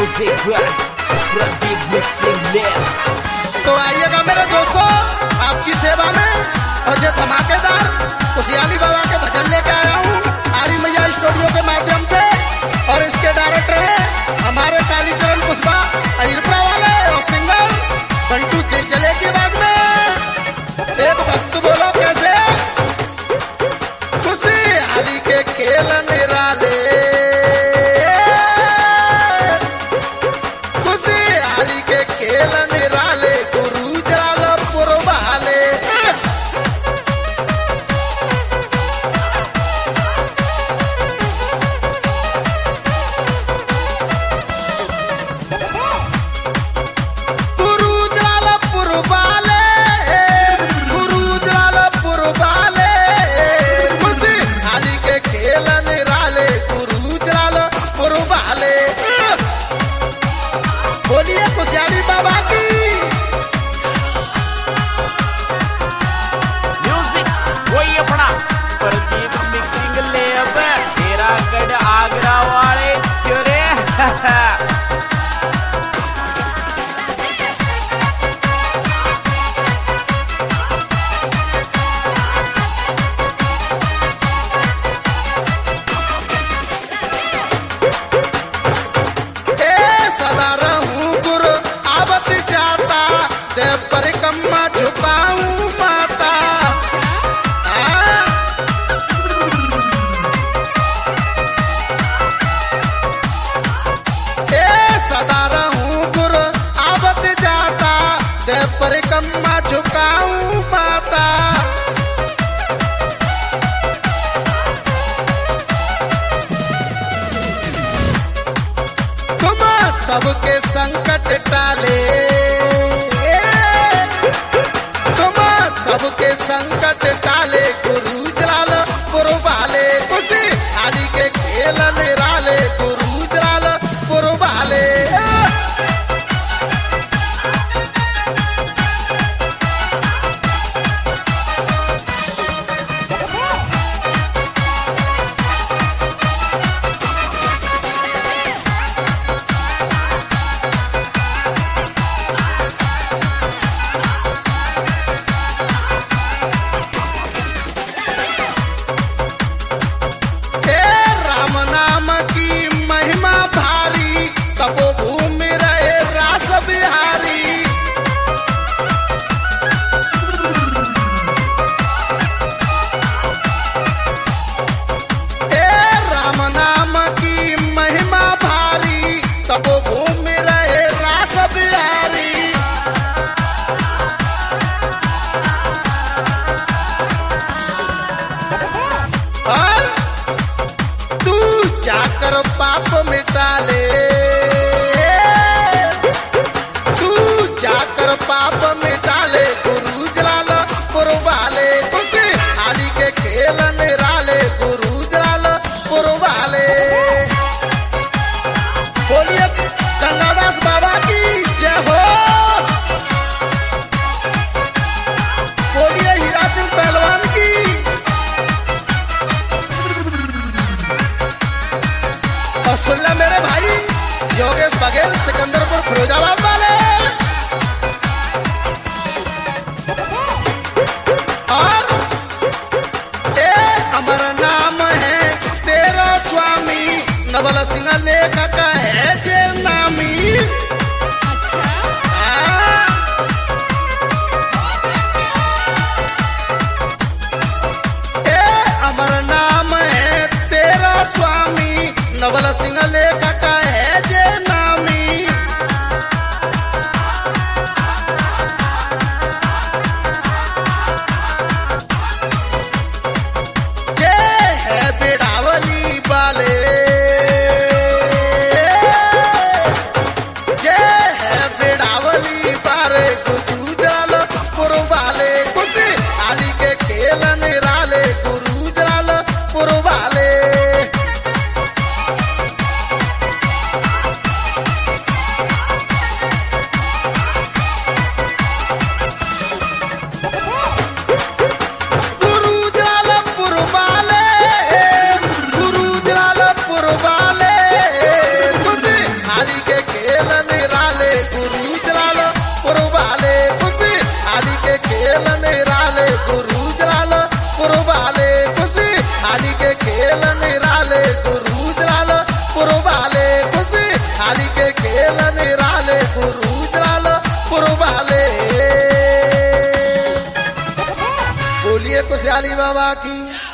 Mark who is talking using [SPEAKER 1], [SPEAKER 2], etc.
[SPEAKER 1] Music Pradeep mixing lab.
[SPEAKER 2] तो आइएगा मेरे दोस्तों आपकी सेवा में, और ये धमाकेदार खुशियाली बाबा के भजन लेके आया हूँ आरी मैया स्टूडियो के माध्यम से। और इसके डायरेक्टर हैं हमारे कालीचरण पुष्पा अहिरपुरा वाले, और सिंगर बंटू जले की बात में एक भक्त बोलो कैसे खुशियाली के खेल निराले, खुशियाली के खेल निराले गुरु जलालपुर वाले। बोलिए खुशियाली बाबा की।
[SPEAKER 1] म्यूजिक वही अपना प्रदीप मिक्सिंग लैब, तेरा गढ़ आगरा वाले छोरे।
[SPEAKER 2] परिक्रमा झुकाऊं माता, सदा रहूं गुरु आवत जाता, दे परिक्रमा झुकाऊं माता। तुम सबके संकट टाले, सबके संकट टाले गुरु जलालपुर वाले, खुशियाली के खेल निराले गुरु जलालपुर वाले। जाकर पाप मिटा ले, तू जाकर पाप मिटा ले गुरु जलालपुर वाले, खुशियाली के खेल निराले गुरु जलालपुर वाले। बोलिए गंगादास बाबा की जय हो, बोलिए हीरा सिंह पहलवान की। और सुन ले मेरे भाई योगेश बघेल सिकंदरपुर फिरोजाबाद वाले। और अमर नाम है तेरा स्वामी, नवल सिंह लेखक है जे नामी। अमर नाम है तेरा स्वामी, नवल सिंह लेखक है जे नामी। जे है बिड़ावली वाले, जे है बिड़ावली वाले गुरु जलालपुर वाले, खुशियाली के खेल निराले गुरु जलालपुर वाले। बोलिए कुशयाली बाबा की।